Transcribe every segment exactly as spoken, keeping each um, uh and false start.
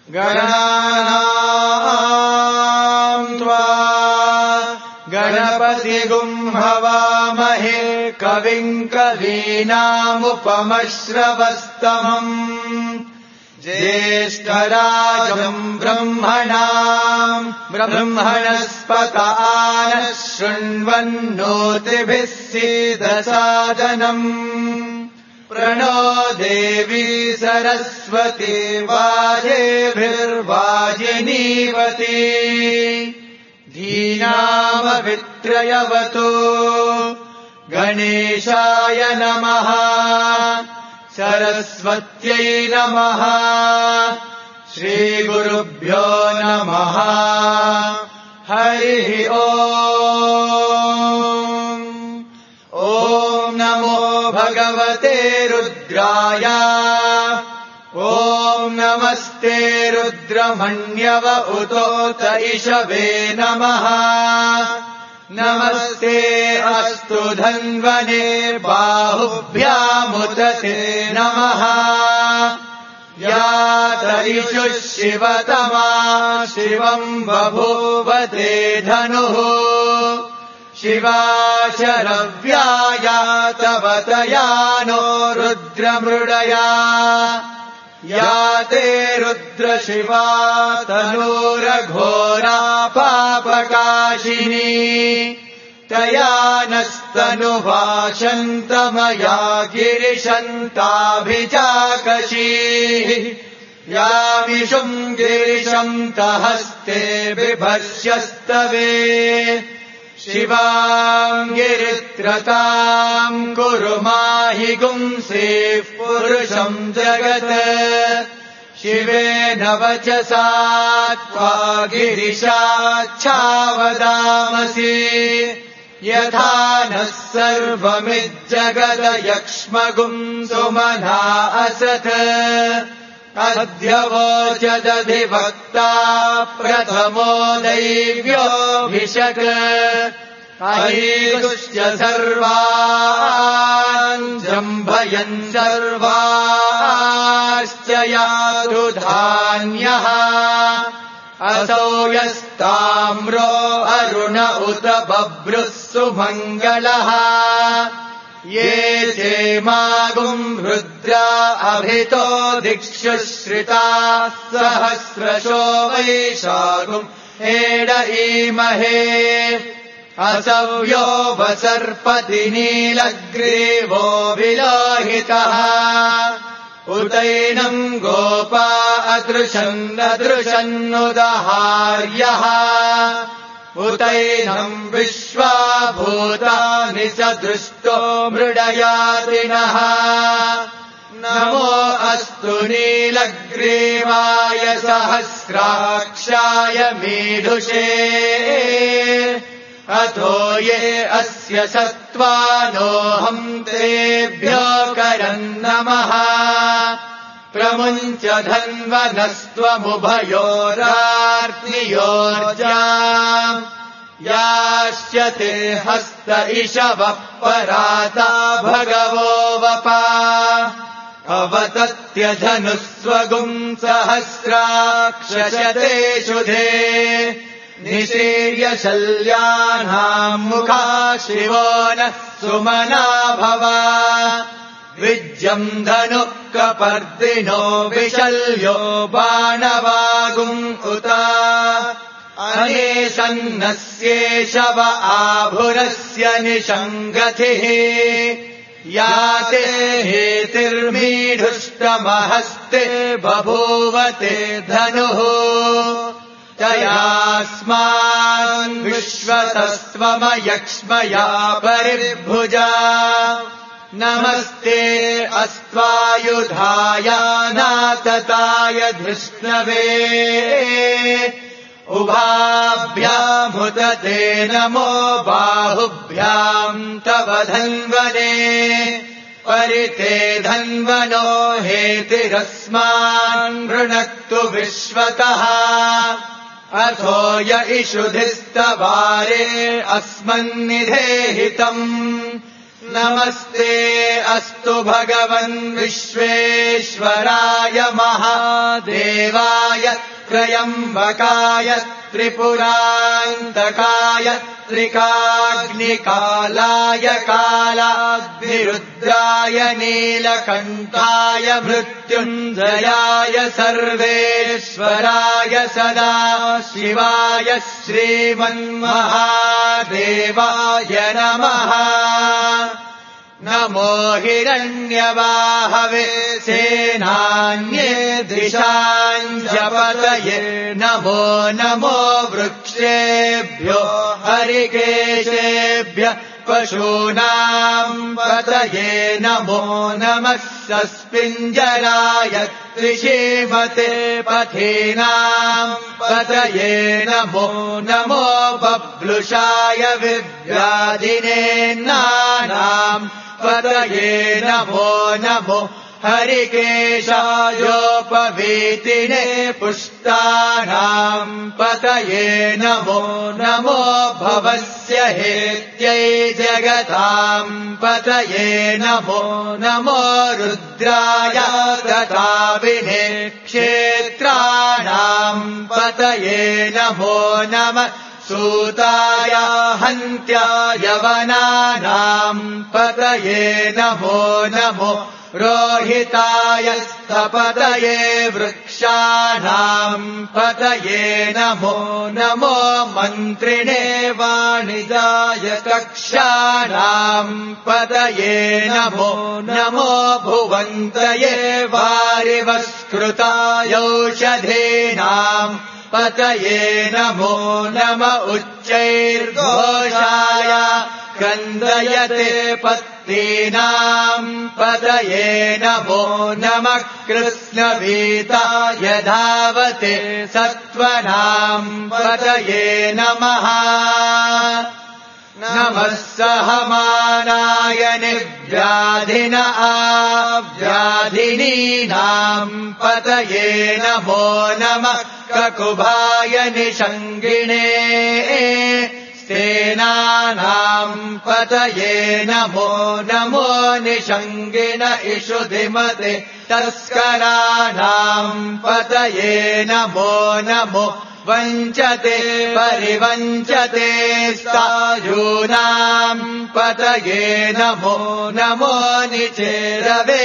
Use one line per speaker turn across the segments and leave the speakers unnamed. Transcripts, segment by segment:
गणानाम् त्वा गणपतिगुम् हवामहे कविम् कवीनामुपमश्रवस्तमम् ज्येष्ठराजम् ब्रह्मणाम् ब्रह्मणस्पत आनः शृण्वन्नोतिभिः सीदसादनम् प्रणो देवी सरस्वती वाजेभिर्वाजिनीवती धीनामवित्रयवतु गणेशाय नमः सरस्वत्यै नमः श्रीगुरुभ्यो नमः हरिः ओम् ॐ नमो भगवते रुद्राय ॐ नमस्ते रुद्रमण्यव उतोत इषवे नमः नमस्ते अस्तु धन्वने बाहुभ्यामुत ते नमः यात इषुः शिवतमा शिवम् बभूव ते धनुः शिवा शरव्यायातवतया नो रुद्रमृडया या ते रुद्रशिवा तनूरघोरा पापकाशिनी तया नस्तनुभाषन्तमया गिरिशन्ताभिचाकशीः यामिषुम् गिरिशन्तहस्ते बिभर्ष्यस्तवे शिवाम् गिरित्रताम् कुरु माहि गुंसेः पुरुषम् जगत् शिवेन वचसा त्वा गिरिशाच्छावदामसि यथा नः सर्वमिज्जगदयक्ष्मगुम् सुमना असत् अद्य वोचदधिवक्ता प्रथमो दैव्योऽभिषक् अहीतुश्च सर्वान् जम्भयन् सर्वाश्च यातु धान्यः असौ यस्ताम्रो अरुण उत बभ्रुः सुमङ्गलः ये चेमागुम् रुद्रा अभितो दिक्षु श्रिताः सहस्रशो वैशागुम् एड ईमहे असव्यो वसर्पति नीलग्रीवो विलोहितः उतैनम् गोपा अदृशन्नदृशन्नुदहार्यः उतैनम् विश्वाभूतानि स दृष्टो मृडयातिनः नमो अस्तु नीलग्रीवाय सहस्राक्षाय मीढुषे अथो ये अस्य सत्त्वानोऽहम् तेभ्यो करम् नमः प्रमुञ्च धन्वनस्त्वमुभयोरार्तियोर्जाम् यास्यते हस्त इषवः पराता भगवो वपा अवतत्यधनुस्वगुम् सहस्राक्षशते शुधे निशीर्य शल्यानाम् मुखा शिवो नः सुमना भव विज्यम् धनुः कपर्दिनो विशल्यो बाणवागुम् उत अनेशन्नस्येषव आभुरस्य निषङ्गतिः याते हेतिर्मीढुष्टमहस्ते बभूवते धनुः तयास्मान् विश्वतस्त्वमयक्ष्मया परिभुजा नमस्ते अस्त्वायुधाय नातताय धृष्णवे उभाभ्यामुत ते नमो बाहुभ्याम् तव धन्वने परिते धन्वनो हेतिरस्मान् वृणक्तु विश्वतः अथो य इषुधिस्तवारे अस्मन्निधेहितम् नमस्ते अस्तु भगवन् विश्वेश्वराय महादेवा त्र्यम्बकाय त्र्यम्बकाय त्रिपुरान्तकाय त्रिकाग्निकालाय कालाग्निरुद्राय नीलकण्ठाय मृत्युञ्जयाय सर्वेश्वराय सदा शिवाय श्रीमन्महादेवाय नमः। नमो हिरण्यवाहवे सेनान्ये दिशाञ्जपतये नमो नमो वृक्षेभ्यो हरिकेशेभ्यः पशूनाम् पतये नमो नमः सस्पिञ्जराय त्रिशीमते पथीनाम् पतये नमो नमो बब्लुषाय विव्याधिने नानाम् पतये नमो नमो हरिकेशायोपवीतिने पुष्टानाम् पतये नमो नमो भवस्य हेत्यै जगताम् पतये नमो नमो रुद्राय तथाविने क्षेत्राणाम् पतये नमो नमः सूताय हन्त्याय वनानाम् पतये नमो नमो रोहिताय स्थपतये वृक्षाणाम् पतये नमो नमो मन्त्रिणे वाणिजाय कक्षाणाम् पतये नमो नमो भुवन्तये वारिवस्कृतायौषधीनाम् पतये नमो नम उच्चैर्घोषाय क्रन्दयते पत्नीनाम् पतये नमो नमः कृष्णवीताय धावते सत्त्वनाम् पतये नमः। नमः सहमानाय निव्याधिन आव्याधिनीनाम् पतये नमो नमः ककुभाय निषङ्गिणे सेनानाम् पतये नमो नमो निषङ्गिन इषुधिमते तस्कराणाम् पतये नमो नमो वञ्चते परिवञ्चते सायूनाम् पतये नमो नमो निचेरवे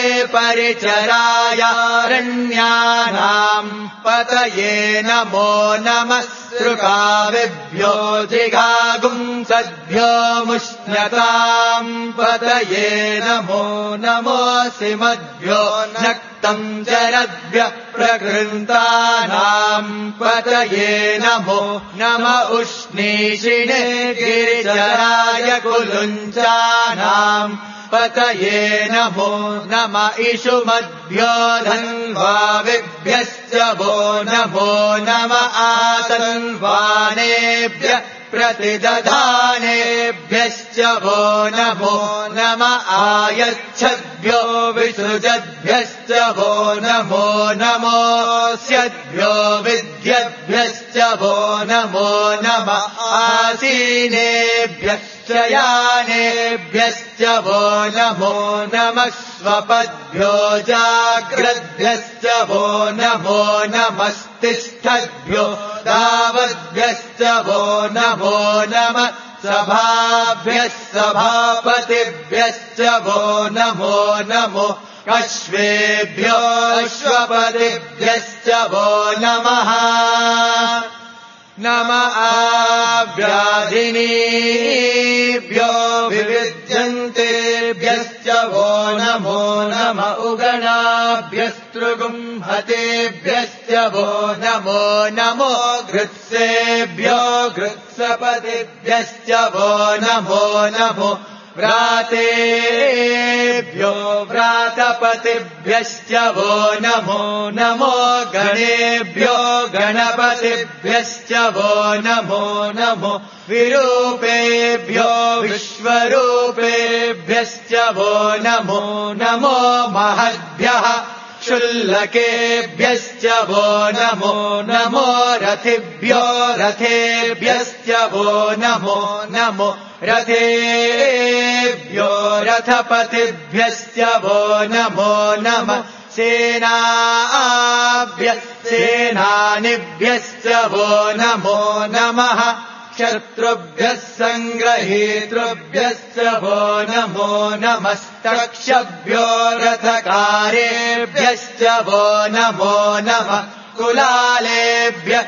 परिचरायारण्यानाम् पतये नमो नमः सृकाविभ्यो जिघागुंसद्भ्यो मुष्ण्यताम् पतये नमो नमो सिमद्भ्यो नक्तम् जरद्भ्यः प्रकृन्तानाम् पतये नमो नम उष्णीषिणे गिरिचराय कुलुञ्चानाम् पतये नमो नम इषुमद्भ्यो धन्वाविभ्यश्च वो नमो नम आतन्वानेभ्यः प्रतिदधानेभ्यश्च वो नमो नम आयच्छद्भ्यो विसृजद्भ्यश्च वो नमो नमोऽस्यद्भ्यो विद्यद्भ्यश्च वो नमो नम आसीनेभ्यश्च यानेभ्यश्च वो नमो नमः स्वपद्भ्यो जाग्रद्भ्यश्च वो नमो नमस्तिष्ठद्भ्यो दावद्भ्यश्च वो नमो नमः सभाभ्यः सभापतिभ्यश्च वो नमो नमो अश्वेभ्यो अश्वपतिभ्यश्च वो नमः नम आव्याधिनीभ्यो विविध्यन्तेभ्यश्च वो नमो नम उगणाभ्यस्तृगुंहतेभ्यश्च वो नमो नमो घृत्सेभ्यो घृत्सपतिभ्यश्च वो नमो नमो व्रातेभ्यो व्रातपतिभ्यश्च वो नमो नमो गणेभ्यो गणपतिभ्यश्च वो नमो नमो विरूपेभ्यो विश्वरूपेभ्यश्च वो नमो नमो महद्भ्यः क्षुल्लकेभ्यश्च वो नमो नमो रथिभ्यो रथेभ्यश्च वो नमो नमो रथेभ्यो रथपतिभ्यश्च वो नमो नमः सेनाभ्यः सेनानिभ्यश्च वो नमो नमः शत्रुभ्यः सङ्ग्रहीतृभ्यश्च वो नमो नमस्तक्षभ्यो रथकारेभ्यश्च वो नमो नमः कुलालेभ्यः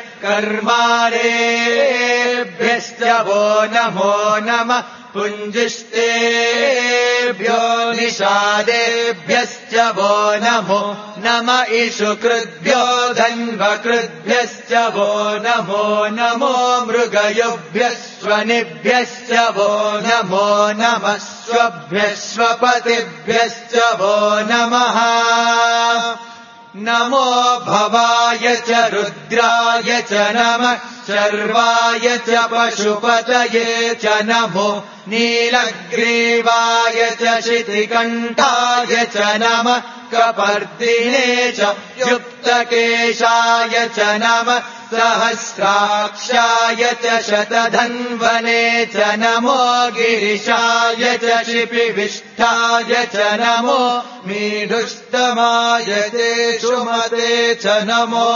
कर्मारेभ्यश्च वो नमो नमः पुञ्जिष्टेभ्यो निषादेभ्यश्च वो नमो नम इषुकृद्भ्यो धन्वकृद्भ्यश्च वो नमो नमो मृगयुभ्यः स्वनिभ्यश्च वो नमो नमः स्वभ्यः स्वपतिभ्यश्च वो नमः नमो भवाय च रुद्राय च नमः शर्वाय च पशुपतये च नमो नीलग्रीवाय च शितिकण्ठाय च नमः कपर्दिने च युक्तकेशाय च नमः सहस्राक्षाय च शतधन्वने च नमो गिरिशाय च शिपिविष्ठाय च नमो मीढुष्टमाय ते सुमते च नमो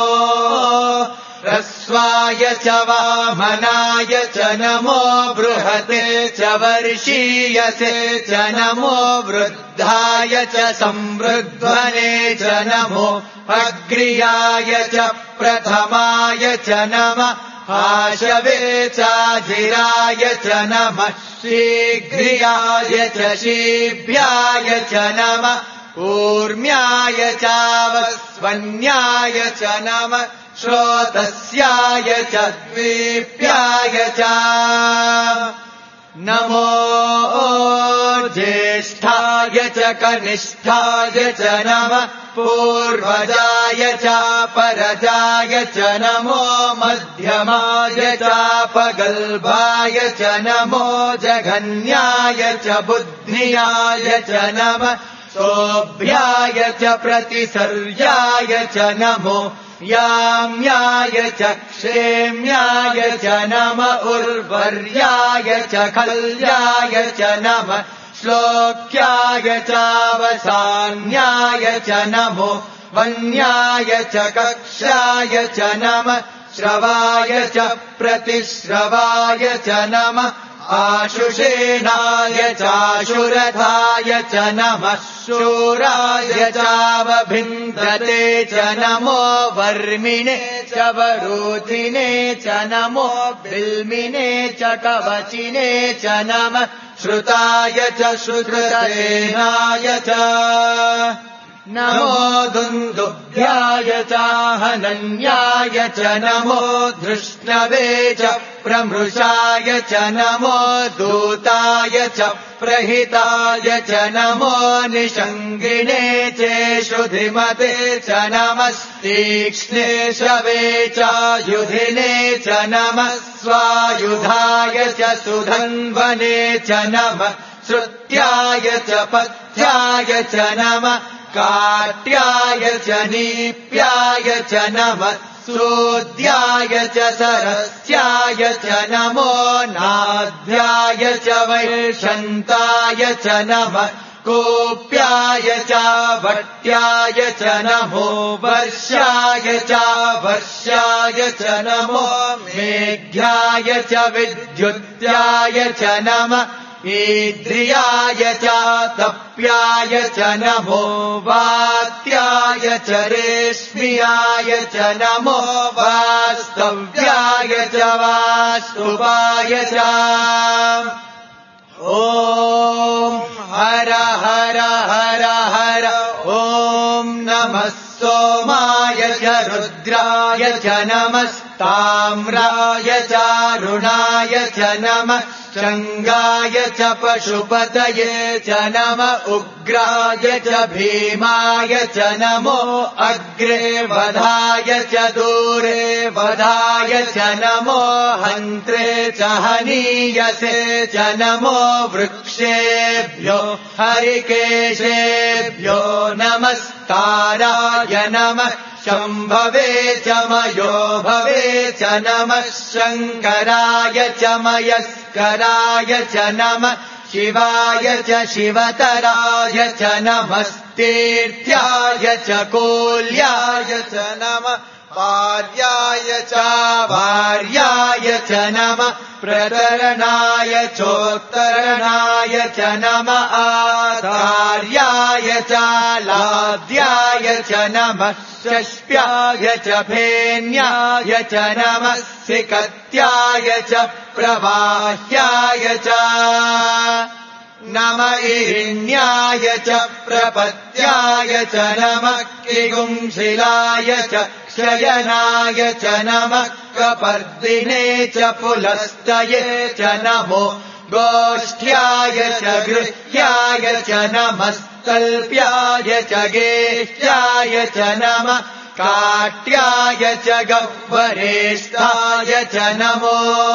ह्रस्वाय च वामनाय च नमो बृहते च वर्षीयसे च नमो वृद्धाय च संवृध्वने च नमो अग्र्याय च प्रथमाय च नमः आशवे चाजिराय च नमः शीघ्र्याय च शीभ्याय च नमः ऊर्म्याय चावस्वन्याय च नमः श्रोतस्याय च द्वीप्याय च नमो ज्येष्ठाय च कनिष्ठाय च नमः पूर्वजाय च परजाय च नमो मध्यमाय च पगल्भाय च नमो जघन्याय च बुद्ध्याय च नमः सोऽभ्याय च प्रतिसर्याय च नमो याम्याय च क्षेम्याय च नम उर्वर्याय च खल्याय च नमः श्लोक्याय चावसान्याय च नमो वन्याय च कक्षाय च नमः श्रवाय च प्रतिश्रवाय च नमः आशुषेणाय चाशुरथाय च नमः शूराय चावभिन्दते च नमो वर्मिणे च वरोधिने च नमो बिल्मिने च कवचिने च नमः श्रुताय च श्रुतसेनाय च नमो दुन्दुभ्याय चाहनन्याय च नमो धृष्णवे च प्रमृषाय च नमो दूताय च प्रहिताय च नमो निषङ्गिणे चेषुधिमते च नमस्तीक्ष्णे शवे चायुधिने च नमः स्वायुधाय च सुधन्वने च नमः श्रुत्याय च पथ्याय च नमः काट्याय च नीप्याय च नमः सूद्याय च सरस्याय च नमो नाध्याय च वैशन्ताय च नमः कोप्याय च वट्याय च नमो वर्षाय च वर्षाय च नमो मेघ्याय च विद्युत्याय च नमः ईद्रियाय च तप्याय च नमो वात्याय च रेश्म्याय च नमो वास्तव्याय च वास्तुवाय च ॐ हर हर हर हर ॐ नमः सोमाय च रुद्राय च नमस्ताम्राय चारुणाय च नमः शङ्गाय च पशुपतये च नम उग्राय च भीमाय च नमो अग्रे वधाय च दूरे वधाय च नमो हन्त्रे च हनीयसे च नमो वृक्षेभ्यो हरिकेशेभ्यो नमस्काराय नमः शम्भवे च मयो भवे च नमः शङ्कराय च मयस्कराय च नमः शिवाय च शिवतराय च नमस्तीर्थ्याय च कोल्याय च नमः भार्याय च भार्याय च नमः प्रतरणाय चोत्तरणाय च नमः आचार्याय च लाद्याय च नमः षष्ट्याय च फेन्याय च नमः सिकत्याय च प्रवाह्याय च नम इरिण्याय च प्रपत्याय च नमः किगुंशिलाय च शयनाय च नमः कपर्दिने च पुलस्तये च नमो गोष्ठ्याय च गृह्याय च नमस्तल्प्याय च गेह्याय च नमः काट्याय च गह्वरेष्ठाय च नमो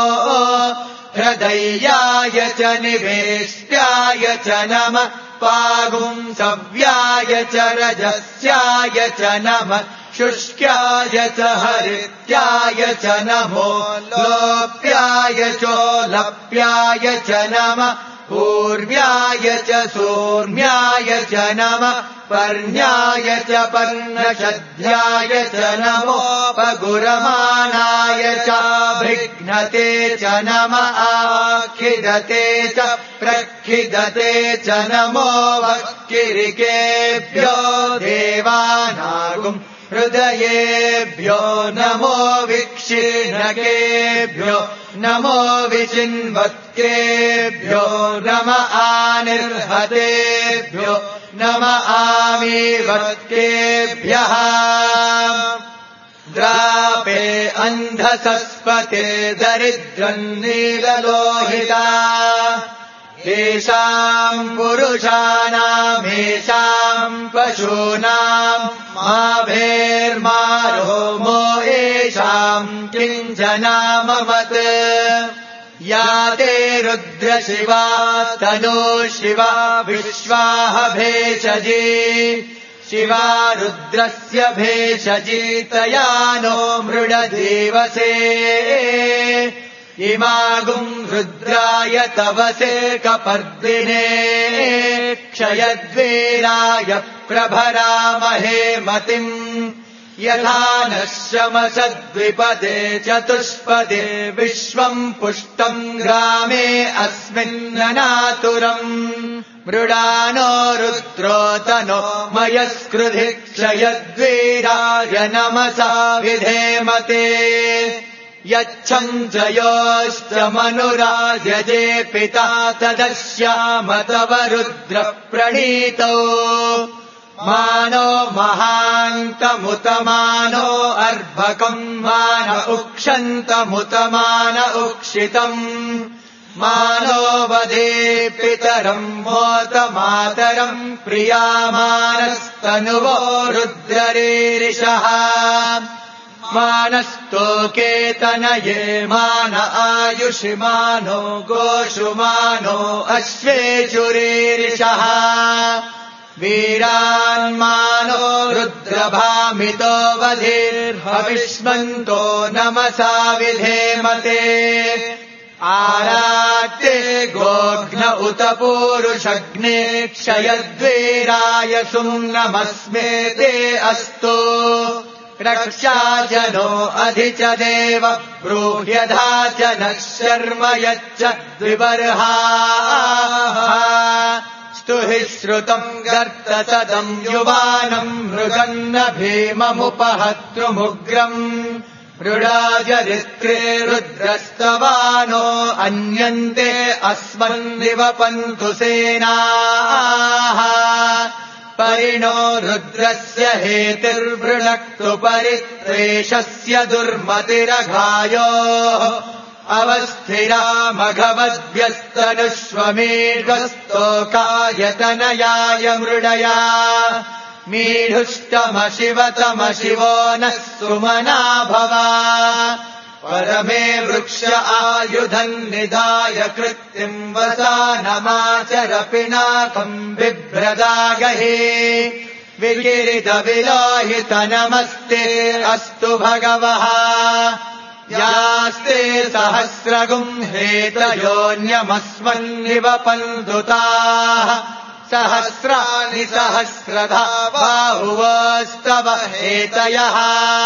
हृदयाय च निवेष्ट्याय च नमः पागुंसव्याय च रजस्याय च नमः शुष्क्याय च हरित्याय च नमो लोप्याय चोलप्याय च नमः पूर्व्याय च सूर्म्याय च नमः पर्ण्याय च पर्णशद्याय च नमो पगुरमाणाय च भृघ्नते च नमः आखिदते च प्रखिदते च नमो वक्किरिकेभ्यो देवानागुम् हृदयेभ्यो नमो विक्षीणकेभ्यो नमो विचिन्वत्केभ्यो नम आनिर्हतेभ्यो नम आमीवत्केभ्यः द्रापे अन्धसस्पते दरिद्रम् नीललोहिता येषाम् पुरुषाणामेषाम् पशूनाम् माभेर्मारोमो येषाम् किञ्चनामवत् या ते रुद्रशिवा तनो शिवा विश्वाह भेषजी शिवा रुद्रस्य भेषजी तया नो मृडदेवसे इमागुम् रुद्राय तवसे कपर्दिने क्षयद्वीराय प्रभरामहे मतिम् यथा नः शमसद्विपदे चतुष्पदे विश्वम् पुष्टम् ग्रामे अस्मिन्ननातुरम् मृडानो रुद्रोतनो मयस्कृधि क्षयद्वीराय नमसा विधेमते यच्छम् जयोश्च मनुराजजे पिता तदश्याम तव रुद्र प्रणीतो मानो महान्तमुतमानो अर्भकम् मान उक्षन्तमुतमान उक्षितम् मानो वदे पितरम् मोत मातरम् प्रियामानस्तनुवो रुद्ररीरिषः मानस्तोकेतनये मान आयुषि मानो गोषु मानो अश्वेषुरीरिषः वीरान्मानो रुद्रभामितो वधीर्हविष्मन्तो नमसा विधेमते आराट्ये गोघ्न उत पूरुषग्ने क्षयद्वीराय सुम्नमस्मे ते अस्तु रक्षाजनो अधि च देव ब्रूह्यधा च नः शर्म यच्च द्विबर्हाः स्तुहि श्रुतम् गर्तसदम् युवानम् मृगन्न भीममुपहतृमुग्रम् मृडाजरित्रे रुद्रस्तवानो अन्यन्ते अस्मन्निवपन्तु सेनाः परिणो रुद्रस्य हेतिर्वृणक्तु परित्रेषस्य दुर्मतिरघायोः अवस्थिरा मघवद्भ्यस्तनुष्वमीढस्तोकायतनयाय मृडया मीढुष्टमशिवतम शिवो नः सुमना भवा परमे वृक्ष आयुधम् निधाय कृत्तिम् वसानमाचर पिनाकम् बिभ्रदागहे विकिरित विलोहित नमस्ते अस्तु भगवः या सहस्रास्ते सहस्रगुम् हेतयोऽन्यमस्मन्निव पन्दुताः सहस्राणि सहस्रधा बाहुवस्तव हेतयः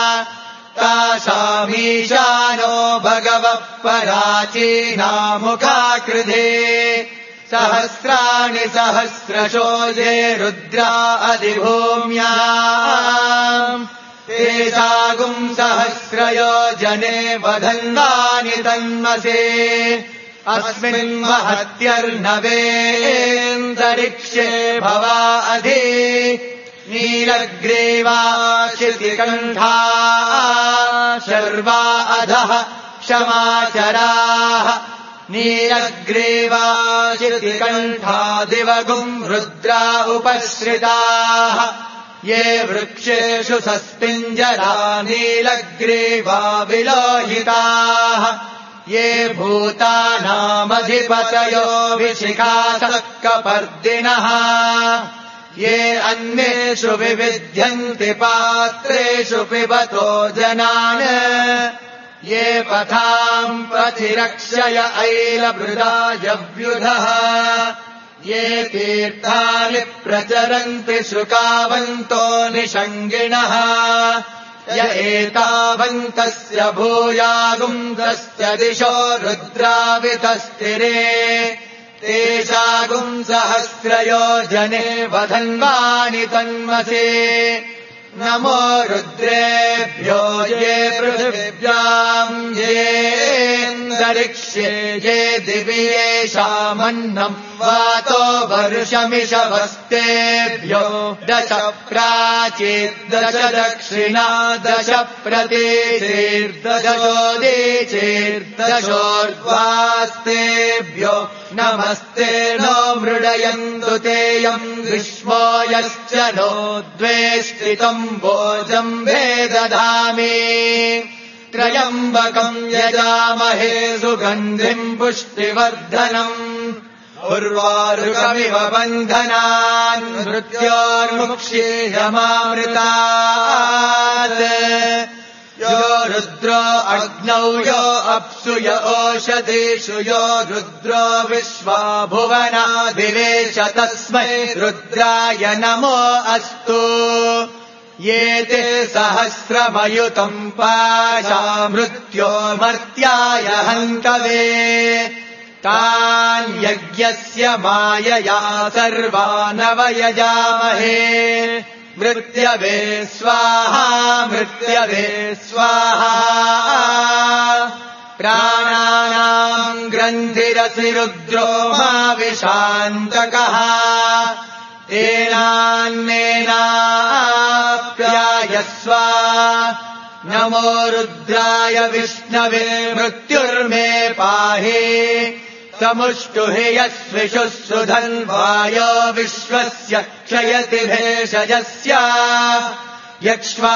तासामीशानो भगवः पराचीनामुखाकृधे सहस्राणि सहस्रशो ये रुद्रा अधिभूम्याम् तेषागुम् सहस्रयो जने वधन्वानि तन्मसे अस्मिन् महत्यर्णवेऽन्तरिक्षे भवा अधि नीलग्रीवा शितिकण्ठा शर्वा अधः क्षमाचराः नीलग्रीवा शितिकण्ठा दिवगुम् रुद्रा उपश्रिताः ये वृक्षेषु सस्पिञ्जरा नीलग्रीवा विलोहिताः ये भूतानामधिपतयो विशिखासः कपर्दिनः ये अन्येषु विविध्यन्ति पात्रेषु पिबतो जनान् ये पथाम् प्रतिरक्षय ऐलभृदायव्युधः ये तीर्थानि प्रचरन्ति शुकावन्तो निषङ्गिणः य एतावन्तस्य भूयागुंसस्य दिशो रुद्रावितस्तिरे तेषागुम् सहस्रयो जने वधन्वानि तन्मसे नमो रुद्रेभ्यो ये पृथिव्याम् येऽन्तरिक्षे ये दिवि येषामन्नम् वातो वर्षमिषवस्तेभ्यो दश प्राचीर्दश दक्षिणा दश प्रतीचीर्दशोदीचीर्दशोर्ध्वास्तेभ्यो नमस्ते नो मृडयन्तु तेयम् विश्वो यश्च नो द्वेष्टितम् भोजम् भेदधामि त्रयम्बकम् यजामहे सुगन्धिम् पुष्टिवर्धनम् उर्वारुकमिव बन्धनान् मृत्योर्मुक्षीयमामृतात् यो रुद्रो अग्नौ यो अप्सु य ओषधीषु यो रुद्रो विश्वा भुवना दिवेश तस्मै रुद्राय नमो अस्तु ये ते सहस्रमयुतम् पाशा मृत्यो मर्त्याय हन्तवे तान् यज्ञस्य मायया सर्वानवयजामहे मृत्यवे स्वाहा मृत्यवे स्वाहा प्राणानाम् ग्रन्थिरसि रुद्रो मा विशान्तकः तेनान्नेनाप्यायस्व नमो रुद्राय विष्णवे मृत्युर्मे पाहि समुष्टुहि यस्विषुः सुधन्वायो विश्वस्य क्षयति भेषजस्य यक्ष्वा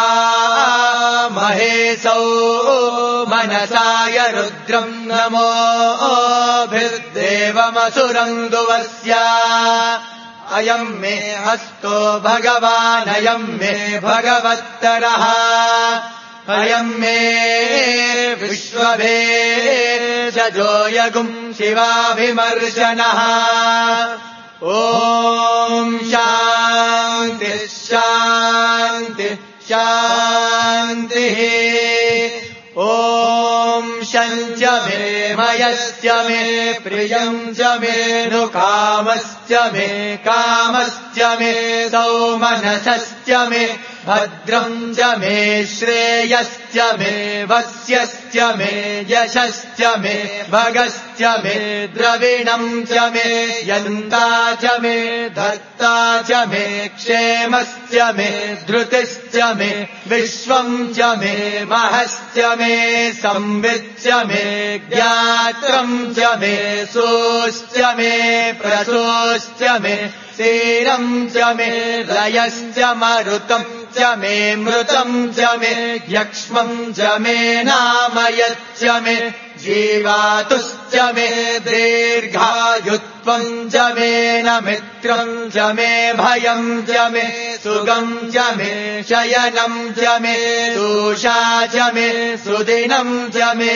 महेशौ मनसाय रुद्रम् नमोभिर्देवमसुरम् दुवस्य अयम् मे हस्तो भगवानयम् मे भगवत्तरः अयम् मे विश्वभेषजोऽयगुम् शिवाभिमर्शनः ॐ शान्ति शान्ति शान्तिः ॐ शञ्च मे मयश्च मे प्रियम् च मे नुकामश्च मे कामश्च मे सौमनसश्च मे भद्रम् च मे श्रेयश्च मे वस्यश्च मे यशश्च मे भगश्च मे द्रविणम् च मे यन्ता च मे धर्ता च मे क्षेमश्च मे धृतिश्च मे विश्वम् च मे महश्च मे संविच्च मे ज्ञात्रम् च मे सोश्च मे प्रसोश्च मे क्षीरम् च मे लयश्च मरुतम् च मे मृतम् च मे यक्ष्मम् च मे नामयच्च मे जीवातुश्च मे दीर्घायुत्वम् च मे न मित्रम् च मे भयम् च मे सुगम् च मे शयनम् च मे तूषा च मे सुदिनम् च मे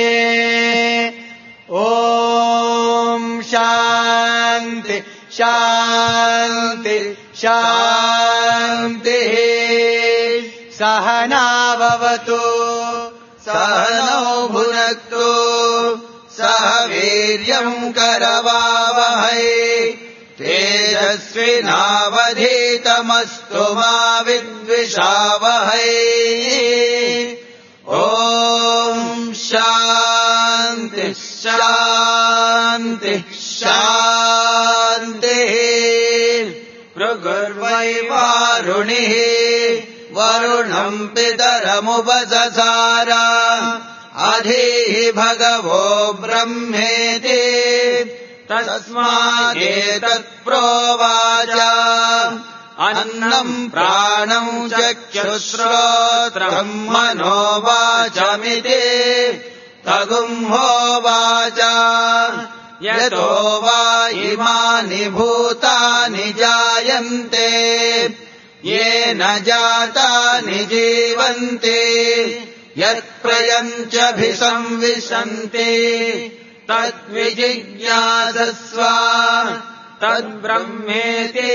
ॐ शान्ति शान्ति शान्तिः सहनाववतु
सहनौ भुनक्तु सह वीर्यम् करवावहै तेजस्विनावधीतमस्तु मा विद्विषावहै ॐ शान्ति शान्ति शान्तिः भृगुर्वै वारुणिः वरुणम् पितरमुपससार अधीहि भगवो ब्रह्मेति तस्मादेतत्प्रोवाच अन्नम् प्राणम् चक्षुश्रोत्रम् मनोवाचमिति तगुम्होवाच यतो वा इमानि भूतानि जायन्ते येन जातानि जीवन्ति यत्प्रयञ्चभिसंविशन्ति तद्विजिज्ञासस्व तद्ब्रह्मेति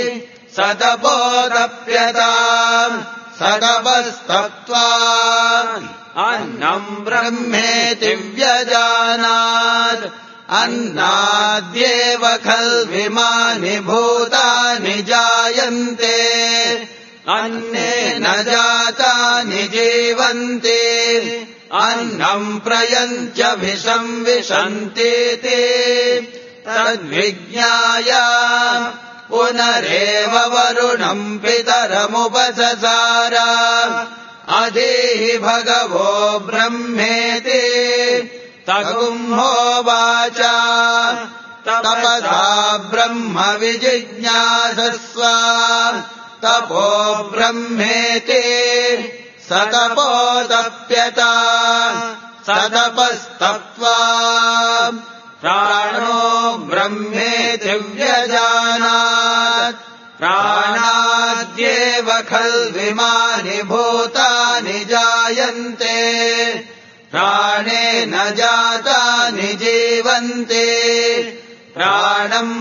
सतपोदप्यता सतपस्तप्त्वा अन्नम् ब्रह्मेति व्यजानात् अन्नाद्येव खल्विमानि भूतानि जायन्ते अन्नेन जातानि जीवन्ति अन्नम् प्रयञ्चभिसंविशन्तीति तद्विज्ञाय पुनरेव वरुणम् पितरमुपससार अधीहि भगवो ब्रह्मेति तगुम्होवाच तपसा ब्रह्म विजिज्ञासस्व तपो ब्रह्मेति सतपोदप्यता सतपस्तप्त्वा प्राणो ब्रह्मेति व्यजानात् प्राणाद्येव खल्विमानि भूतानि जायन्ते प्राणेन जातानि जीवन्ति प्राणम्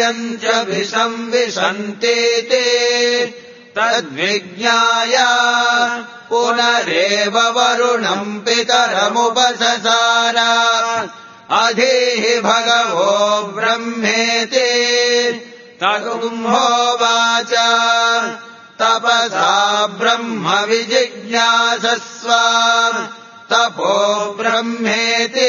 प्रयञ्चभिसंविशन्तीति तद्विज्ञाय पुनरेव वरुणम् पितरमुपससार अधीहि भगवो ब्रह्मेति तगुम्होवाच तपसा ब्रह्म विजिज्ञासस्व तपो ब्रह्मेति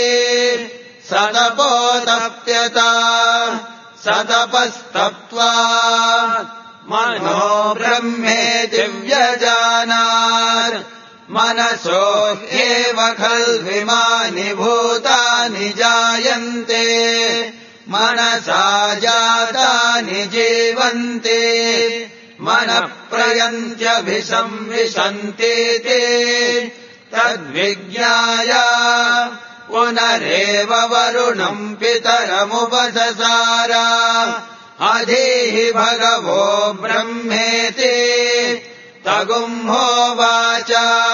सतपोदप्यता सतपस्तप्त्वा मनो ब्रह्मेति व्यजानात् मनसो ह्येव खल्विमानि भूतानि जायन्ते मनसा जातानि जीवन्ति मनः प्रयञ्चभिसंविशन्तीति तद्विज्ञाय पुनरेव वरुणम् पितरमुपससार अधीहि भगवो ब्रह्मेति तगुम्होवाच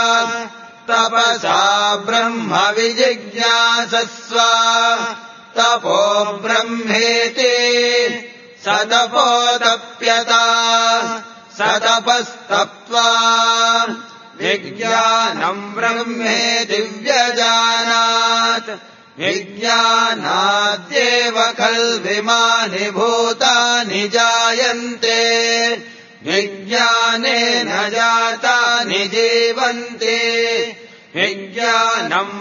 तपसा ब्रह्म विजिज्ञासस्व तपो ब्रह्मेति सतपोदप्यता सतपस्तप्त्वा विज्ञानम् ब्रह्मेति व्यजानात् विज्ञानाद्येव खल्विमानि भूतानि जायन्ते विज्ञानेन जातानि जीवन्ति विज्ञानम्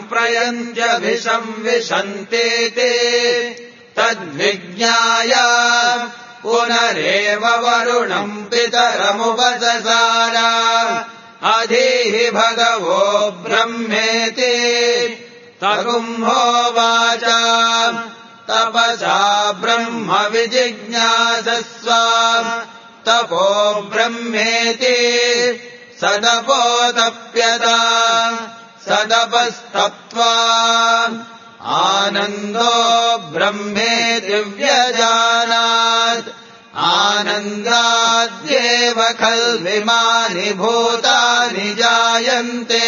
प्रयञ्चभिसंविशन्तीति तद्विज्ञाय पुनरेव वरुणम् पितरमुपससार अधीहि भगवो ब्रह्मेति तगुम्होवाच तपसा ब्रह्म विजिज्ञासस्व तपो ब्रह्मेति सदपोतप्यता सदपस्तप्त्वा आनन्दो ब्रह्मेति व्यजानात् आनन्दाद्येव खल्विमानि भूतानि जायन्ते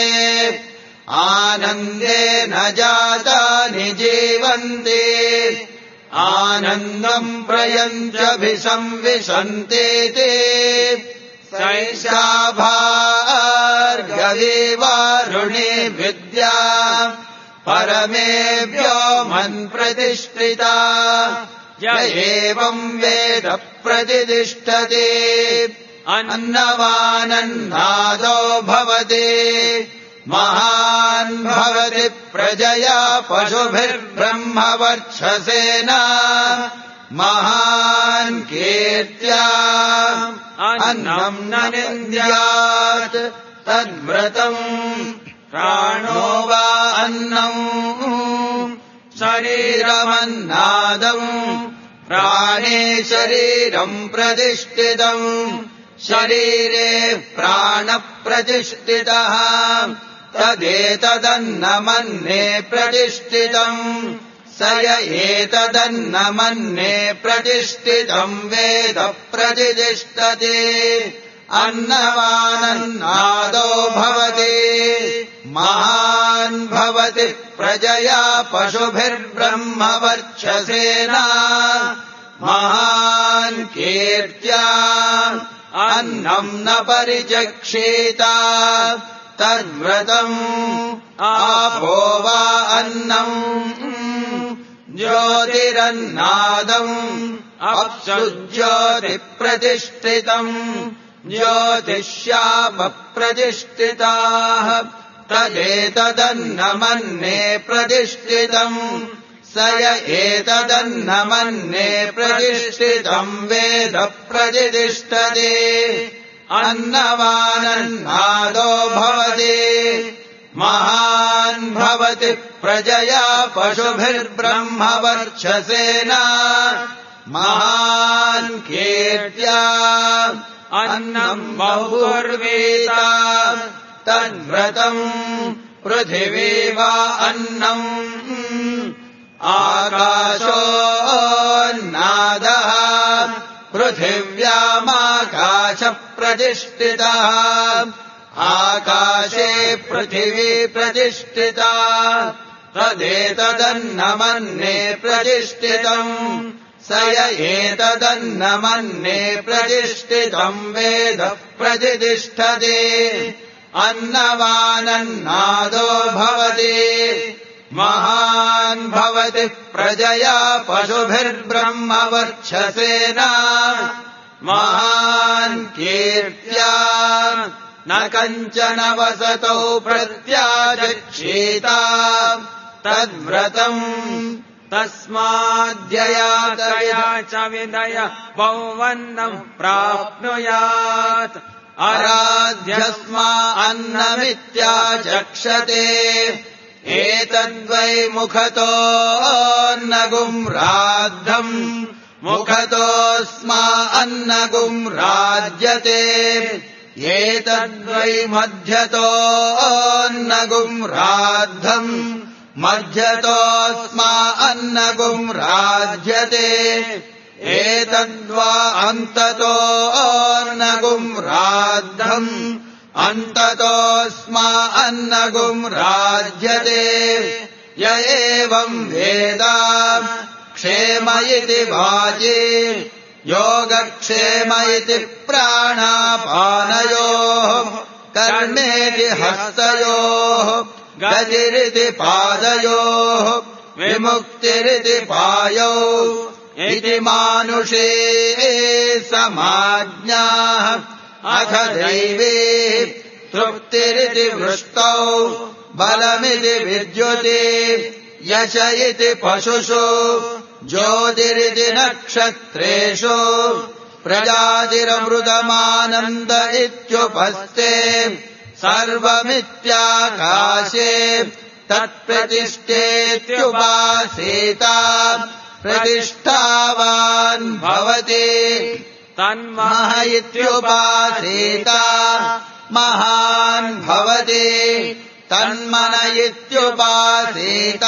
आनन्देन जातानि जीवन्ति आनन्दम् प्रयञ्चभिसंविशन्तीति सैषा भार्गवी वारुणी विद्या परमेभ्यो मन्प्रतिष्ठिता य एवम् वेद प्रतिष्ठते अन्नवानन्नादो भवति महान् भवति प्रजया पशुभिर्ब्रह्मवर्चसेन महान् कीर्त्या अन्नम् न निन्द्यात् तद्व्रतम् प्राणो वा अन्नम् शरीरमन्नादम् प्राणे शरीरम् प्रतिष्ठितम् शरीरे प्राणप्रतिष्ठितः तदेतदन्नमन्ये प्रतिष्ठितम् स य एतदन्नमन्ये प्रतिष्ठितम् वेद प्रतिष्ठते अन्नवानन्नादो भवति महान् भवति प्रजया पशुभिर्ब्रह्मवर्चसेन महान् कीर्त्या अन्नम् न परिचक्षेत तद्व्रतम् आपो वा अन्नम् ज्योतिरन्नादम् अप्सु ज्योतिप्रतिष्ठितम् ज्योतिष्यापप्रतिष्ठिताः तदेतदन्नमन्ये प्रतिष्ठितम् स य एतदन्नमन्ये प्रतिष्ठितम् वेद प्रतिष्ठते अन्नवानन्नादो भवति महान् भवति प्रजया पशुभिर्ब्रह्मवर्चसेन महान् कीर्त्या अन्नम् बहुर्वेद तद्व्रतम् पृथिवी वा अन्नम् आकाशोन्नादः पृथिव्यामाकाशप्रतिष्ठितः आकाशे पृथिवी प्रतिष्ठिता तदेतदन्नमन्ये प्रतिष्ठितम् स य एतदन्नमन्ये प्रतिष्ठितम् वेद प्रतिष्ठते अन्नवानन्नादो भवति महान् भवति प्रजया पशुभिर्ब्रह्मवर्चसेन महान् कीर्त्या न कञ्चन वसतौ प्रत्याचक्षेत तद्व्रतम् तस्माद्यया तया च विदय बहुवन्नम् प्राप्नुयात् अराध्यस्मा अन्नमित्याचक्षते एतद्वै मुखतोऽन्नगुम् राद्धम् मुखतोऽस्मा अन्नगुम् राज्यते एतद्वै मध्यतोऽन्नगुम् राद्धम् मध्यतोऽस्मा अन्नगुम् राज्यते एतद्वा अन्ततोऽन्नगुम् राद्धम् अन्ततोऽस्मा अन्नगुम् राज्यते य एवम् वेद क्षेम इति वाचि योगक्षेम इति प्राणापानयोः कर्मेति हस्तयोः गतिरिति पादयोः विमुक्तिरिति पायौ इति मानुषे समाज्ञाः अथ दैवे तृप्तिरिति वृष्टौ बलमिति विद्युते यश इति पशुषु ज्योतिरिति नक्षत्रेषु प्रजातिरमृतमानन्द इत्युपस्थे सर्वमित्याकाशे तत्प्रतिष्ठेत्युपासेत प्रतिष्ठावान् भवति
तन्मह
इत्युपासेत महान् भवति तन्मन इत्युपासेत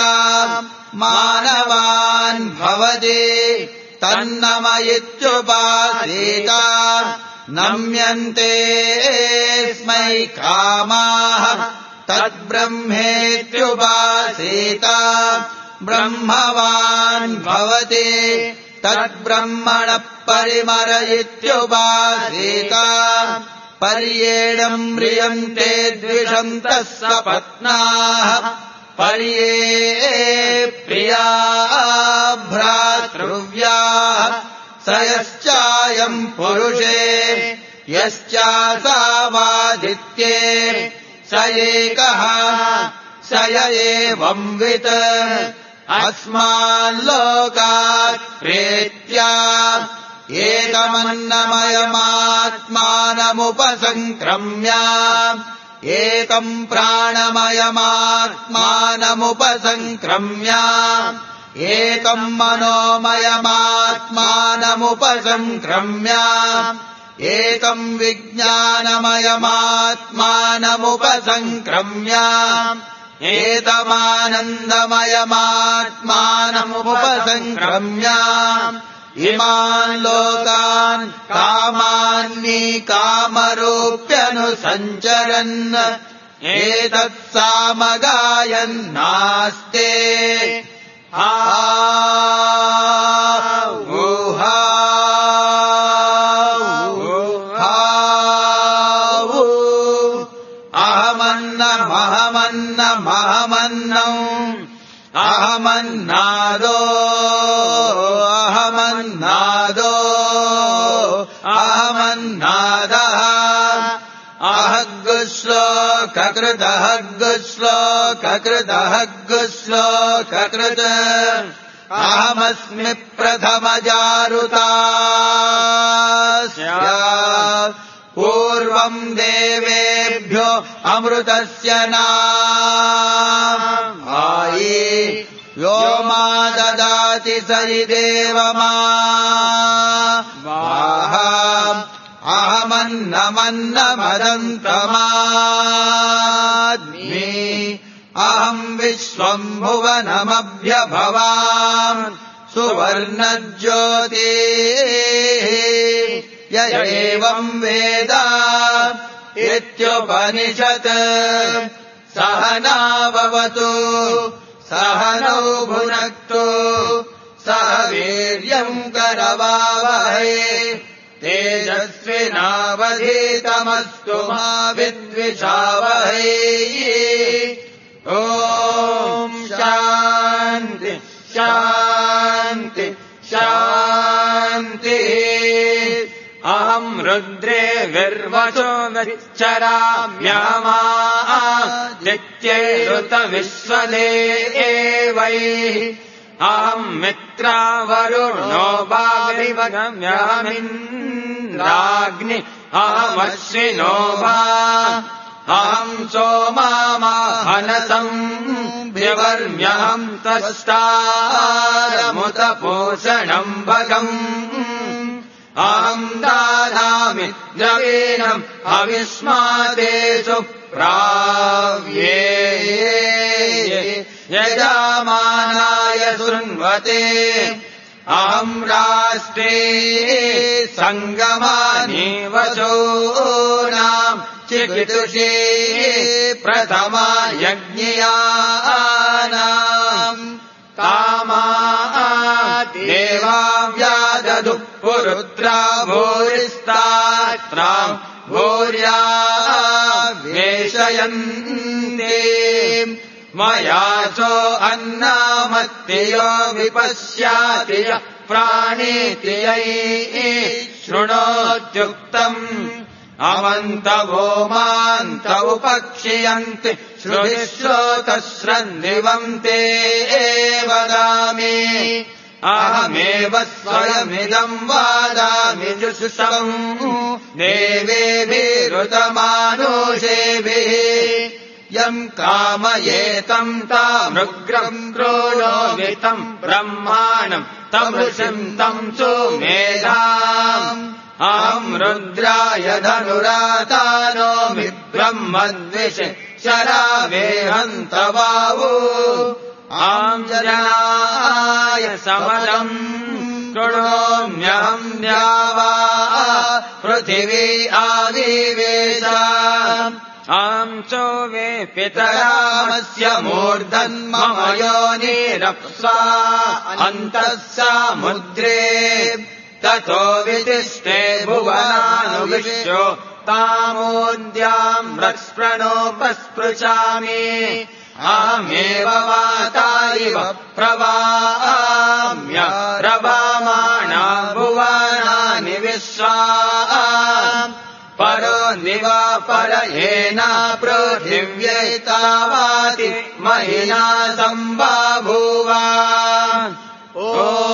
मानवान् भवति तन्नम इत्युपासेत नम्यन्ते स्मै कामाः तद्ब्रह्मेत्युपासेत ब्रह्मवान् भवति तद्ब्रह्मणः परिमर इत्युपासेत पर्येणम् म्रियन्ते द्विषन्तः सपत्नाः पर्ये प्रिया भ्रातृव्याः स यश्चायम् पुरुषे यश्चासावादित्ये स एकः स य एवंवित् अस्माल्लोकात् प्रेत्या एकमन्नमयमात्मानमुपसङ्क्रम्य एकम् प्राणमयमात्मानमुपसङ्क्रम्य एकम् मनोमयमात्मानमुपसङ्क्रम्य एकम् विज्ञानमयमात्मानमुपसङ्क्रम्य एतमानन्दमयमात्मानमुपसङ्क्रम्य इमान् लोकान् कामान्निकामरूप्यनुसञ्चरन् एतत्सामगायन्नास्ते ऊहा अहमन्नमहमन्नमहमन्नम् अहमन्नादो अहमन्नादो अहमन्नादः अहग्श्लोककृतः श्लोककृतः श्लोककृत अहमस्मि प्रथमजारुतास्य पूर्वम् देवेभ्यो अमृतस्य नामायि यो मा ददाति सरिदेवमा अहमन्नमन्नमदन्तमाद्मि अहम् विश्वम्भुवनमभ्यभवाम् सुवर्णज्योतिः य एवम् वेद इत्युपनिषत् सहनाववतु सहनौ भुनक्तु सह वीर्यम् करवावहै तेजस्विनावधीतमस्तु मा विद्विषावहै ॐ शान्ति शान्ति शान्तिः अहम् रुद्रे विर्वचो विच्चराम्यादित्यै विश्वदेवैः अहम् मित्रावरुणो वाग्निवगम्यहमिन्द्राग्नि अहमश्विनो वा अहम् सोमामाहनसम् विवर्म्यहम् तस्तारमुतपोषणम् भगम् अहम् दाधामि द्रवीणम् अविस्मादेषु प्राव्ये यजामानाय शृण्वते अहम् राष्ट्रे सङ्गमानि वचोनाम् चिकितुषे प्रथमा यज्ञियानाम् कामा देवा व्यादधु पुरुत्रा भूरिस्तात्राम् भूर्या वेशयन्ते मया चो अन्नामत्तियो विपश्याति यः प्राणेति यैः शृणोत्युक्तम् अमन्तवो मान्त उपक्षियन्ति श्रुतिश्रोतश्रन्दिवन्ते वदामि अहमेव स्वयमिदम् वादामि जुषुषम् देवेभिरुतमानुषेभिः यम् कामयेतम् तामृग्रम् क्रोणोवितम् ब्रह्माणम् तमृषम् तम् सुमेधाम् अहम् रुद्राय धनुरातानोमि ब्रह्मद्विषे शरावेहन्तवावो आञ्जनाय समदम् कृणोम्यहम् द्यावा पृथिवी आदिवेशा आम् चोवे पितरामस्य मूर्धन्मम योनिरप्सा अन्तः समुद्रे ततो वितिष्ठे भुवनानुविश्यो तामोद्याम् रक्स्प्रणोपस्पृशामि अहमेव वाता इव प्रवाम्य रवामाणा भुवनानि विश्वा परो निवापरयेना पृथिव्यैतावाति महिना सम्बभूवा ॐ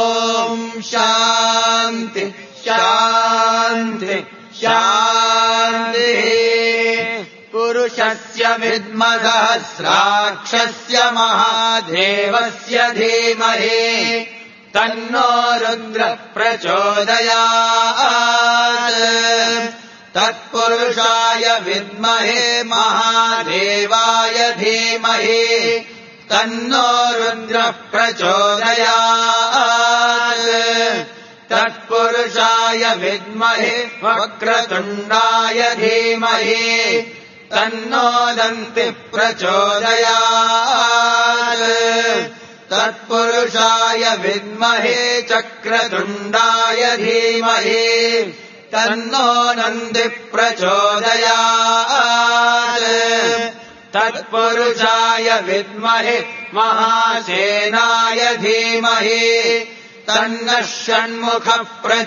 शान्ति शान्ति शान्तिः पुरुषस्य विद्मसहस्राक्षस्य महादेवस्य धीमहि तन्नो रुद्रः प्रचोदयात् तत्पुरुषाय विद्महे महादेवाय धीमहि तन्नो रुद्रः प्रचोदयात् तत्पुरुषाय विद्महे वक्रतुण्डाय धीमहि तन्नो दन्तिः प्रचोदयात् तत्पुरुषाय विद्महे चक्रतुण्डाय धीमहि तन्नो नन्दिः प्रचोदयात् तत्पुरुषाय विद्महे महासेनाय धीमहि तन्नः षण्मुखः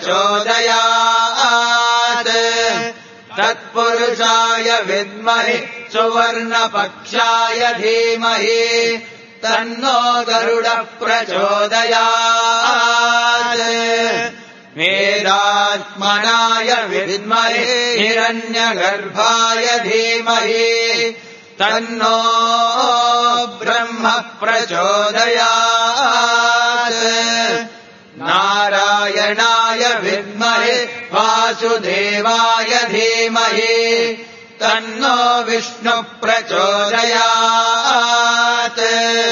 प्रचोदयात् तत्पुरुषाय विद्महे सुवर्णपक्षाय धीमहि तन्नो गरुडः प्रचोदयात् वेदात्मनाय विद्महे हिरण्यगर्भाय धीमहि तन्नो ब्रह्म प्रचोदयात् नारायणाय विद्महे वासुदेवाय धीमहि तन्नो विष्णु प्रचोदयात्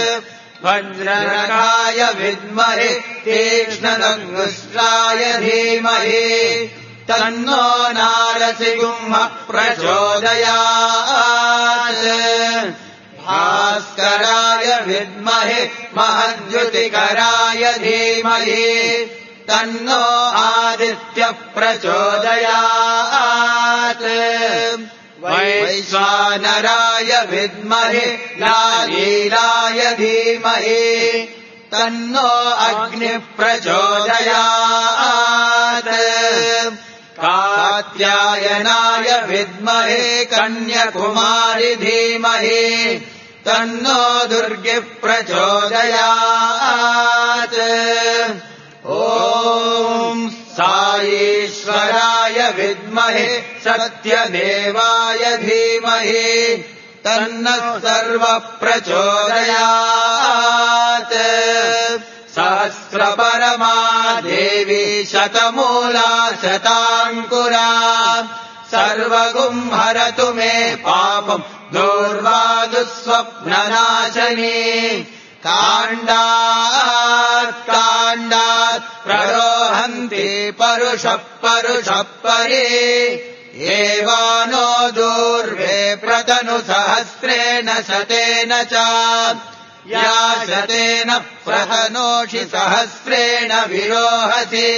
वज्रनखाय विद्महे तीक्ष्णदंष्ट्राय धीमहि तन्नो नारसिंह प्रचोदयात् भास्कराय विद्महे महद्युतिकराय धीमहि तन्नो आदित्यः प्रचोदयात् वैश्वानराय विद्महे लालीलाय धीमहि तन्नो अग्निः प्रचोदयात् कात्यायनाय विद्महे कन्याकुमारी धीमहि तन्नो दुर्गिः प्रचोदयात् ॐ साईश्वराय विद्महे सत्यदेवाय धीमहि तन्नः सर्वः प्रचोदयात् सहस्रपरमा देवी शतमूला शताङ्कुरा सर्वगुं हरतु मे पापम् दूर्वादुःस्वप्ननाशनी काण्डात् काण्डात् प्ररोहन्ति परुषः परुषः परे एवानो दूर्वे प्रतनु सहस्रेण शतेन च या शतेन प्रहनोषि सहस्रेण विरोहसि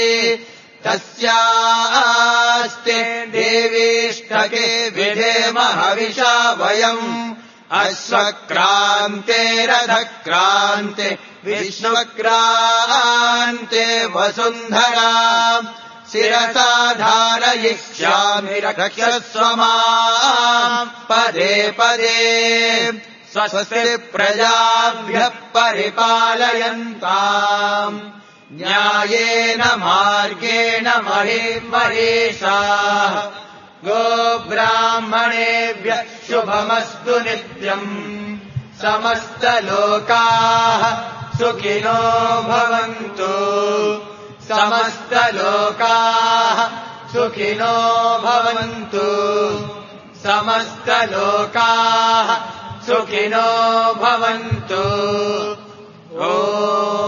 तस्यास्ते देवीष्टके विधेम हविषा वयम् अश्वक्रान्ते रथक्रान्ते विश्वक्रान्ते वसुन्धरा शिरसा धारयिष्यामि रक्षस्व माम् पदे पदे स्वस्ति प्रजाभ्यः परिपालयन्ताम् न्यायेन मार्गेण महे महेशाः
गोब्राह्मणेभ्यः शुभमस्तु नित्यम् समस्तलोकाः सुखिनो भवन्तु समस्तलोकाः सुखिनो भवन्तु समस्तलोकाः सुखिनो भवन्तु। ओ